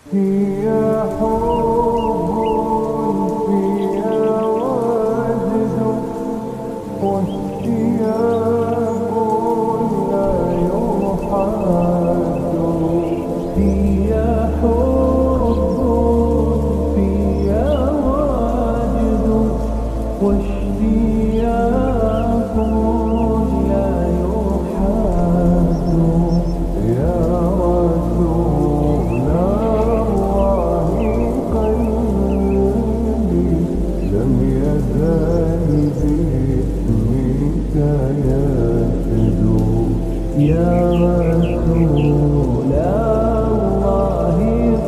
هي حب فيها وجد واشتياق لا يحاد. هي حب فيها وجد واشتياق لا يحاد. يا رسول الله قلبي لم يزل باسمك يشدو. يا رسول الله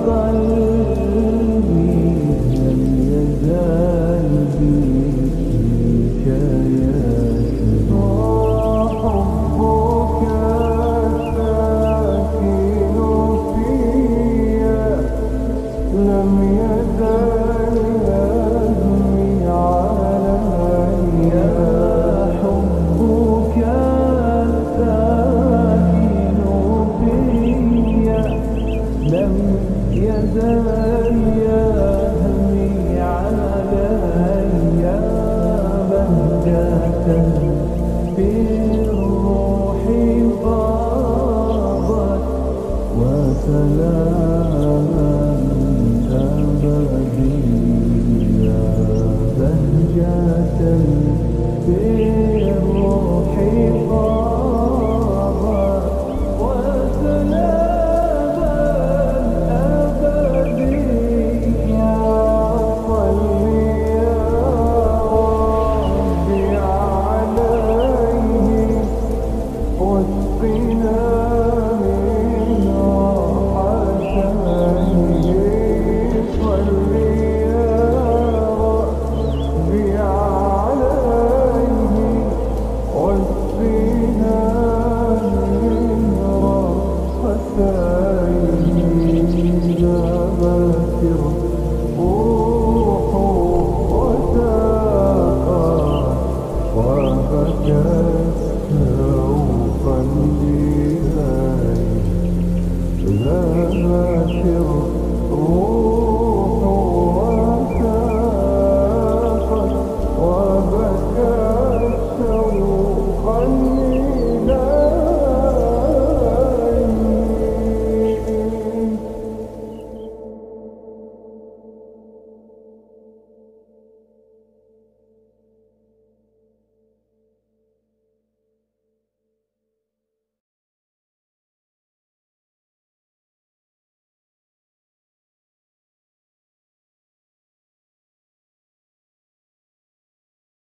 قلبي لم يزل باسمك يشدو. حبك ساكن فيا لم يزل يهمي علي. حبك ساكن فيا لم يزل يهمي علي. بهجة في الروح فاضت وسلاما أبديا. بهجة في الروح فاضت وسلاما أبديا. صل يا ربي عليه واسقنا من راحتيه. صل يا ربي عليه واسقنا من راحتيه. ذابت الروح وساقت وبكت سوفا بهاي. ذابت